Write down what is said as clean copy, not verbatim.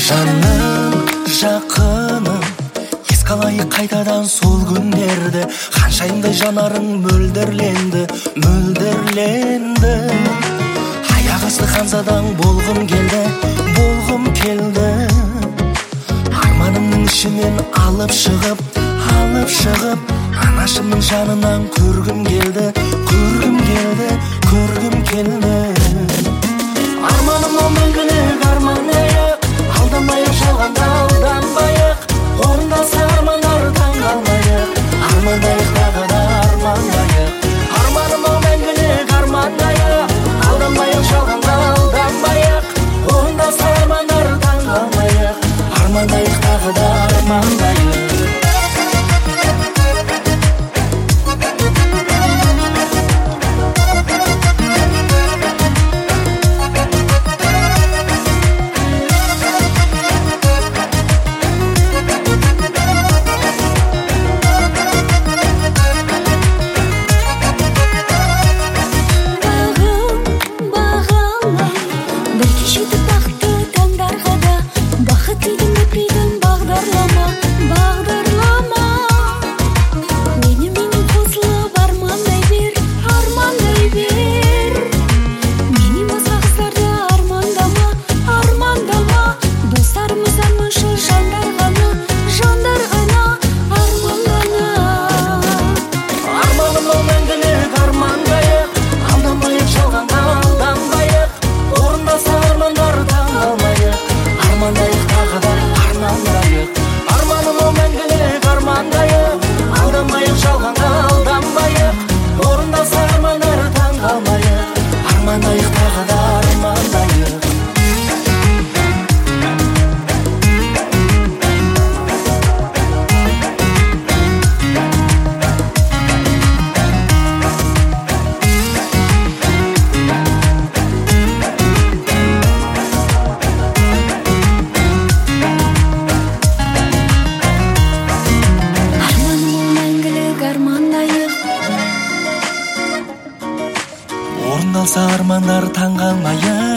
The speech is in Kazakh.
жаным жақыным еске алайық қайтадан сол күндерді, ханшайымдай жанарың мөлдірленді аяқ асты ханзадаң болғым келді арманымның ішінен алып шығып анашымның жанынан көргім келді арманым ол мәңгілік арманайық, алдамайық жалғанда алданбайық, орындалса армандар таңғалмайық, армандайық тағы да армандайық. Арманым ол мәңгілік арманайық, алдамайық жалғанда алданбайық, орындалса армандар таңғалмайық, армандайық тағы да армандайық. Орындалса армандар таңғалмайық,